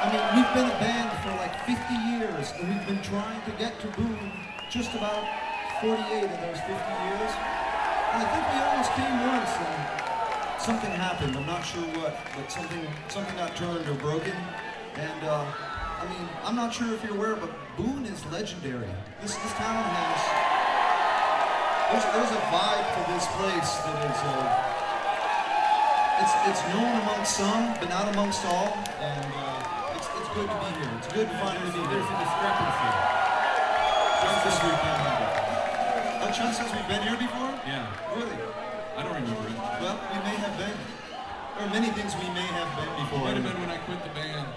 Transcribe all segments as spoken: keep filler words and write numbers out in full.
I mean, we've been a band for like fifty years, and we've been trying to get to Boone just about forty-eight of those fifty years. And I think we almost came once, and something happened. I'm not sure what, but something something got turned or broken. And uh, I mean, I'm not sure if you're aware, but Boone is legendary. This this town has there's there's a vibe to this place that is uh, it's it's known amongst some, but not amongst all. And uh, It's good to be here. It's good to finally be here. There's a discrepancy. Just since we've been here. A chance since we've been here before? Yeah. Really? I don't remember it. Well, we may have been. There are many things we may have been before. Might have been when I quit the band.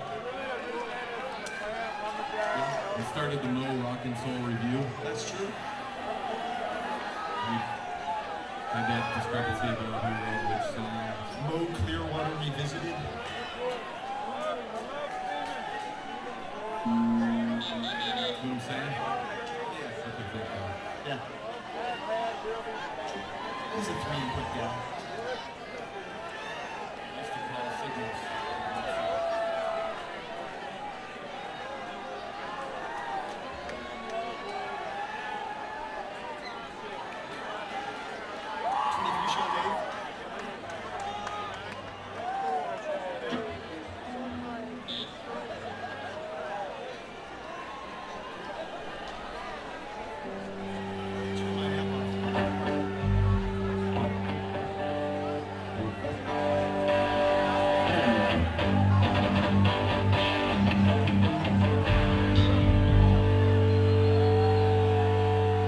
I started the Mo Rock and Soul Review. That's true. We had that discrepancy about who wrote which song. Mo Clearwater Revisited. You know what I'm saying? Yeah. Okay, thank God. Yeah. He's a three input guy. I used to call signals.